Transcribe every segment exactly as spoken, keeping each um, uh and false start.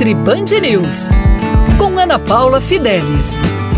Nutri Band News, com Ana Paula Fidelis.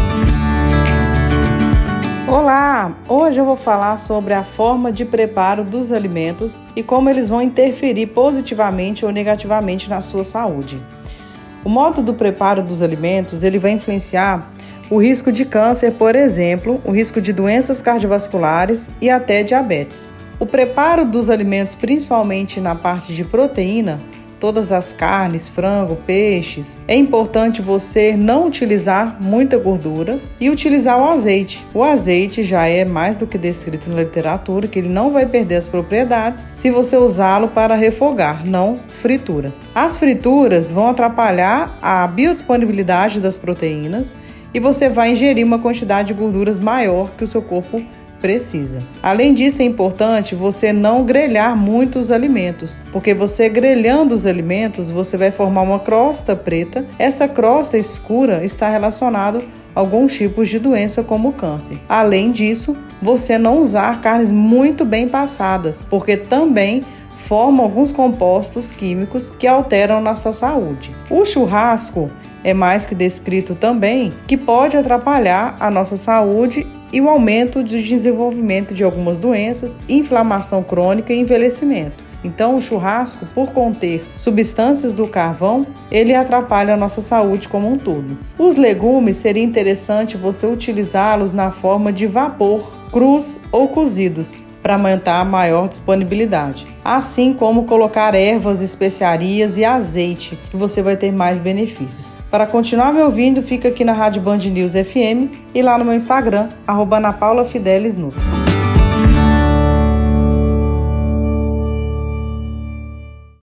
Olá! Hoje eu vou falar sobre a forma de preparo dos alimentos e como eles vão interferir positivamente ou negativamente na sua saúde. O modo do preparo dos alimentos, ele vai influenciar o risco de câncer, por exemplo, o risco de doenças cardiovasculares e até diabetes. O preparo dos alimentos, principalmente na parte de proteína, todas as carnes, frango, peixes, é importante você não utilizar muita gordura e utilizar o azeite. O azeite já é mais do que descrito na literatura, que ele não vai perder as propriedades se você usá-lo para refogar, não fritura. As frituras vão atrapalhar a biodisponibilidade das proteínas e você vai ingerir uma quantidade de gorduras maior que o seu corpo precisa. Além disso, é importante você não grelhar muito os alimentos, porque você grelhando os alimentos, você vai formar uma crosta preta. Essa crosta escura está relacionada a alguns tipos de doença como o câncer. Além disso, você não usar carnes muito bem passadas, porque também formam alguns compostos químicos que alteram nossa saúde. O churrasco é mais que descrito também que pode atrapalhar a nossa saúde e o aumento do desenvolvimento de algumas doenças, inflamação crônica e envelhecimento. Então, o churrasco, por conter substâncias do carvão, ele atrapalha a nossa saúde como um todo. Os legumes, seria interessante você utilizá-los na forma de vapor, crus ou cozidos, para aumentar a maior disponibilidade. Assim como colocar ervas, especiarias e azeite, que você vai ter mais benefícios. Para continuar me ouvindo, fica aqui na Rádio Band News F M e lá no meu Instagram, arroba Ana Paula Fidelis Nutri.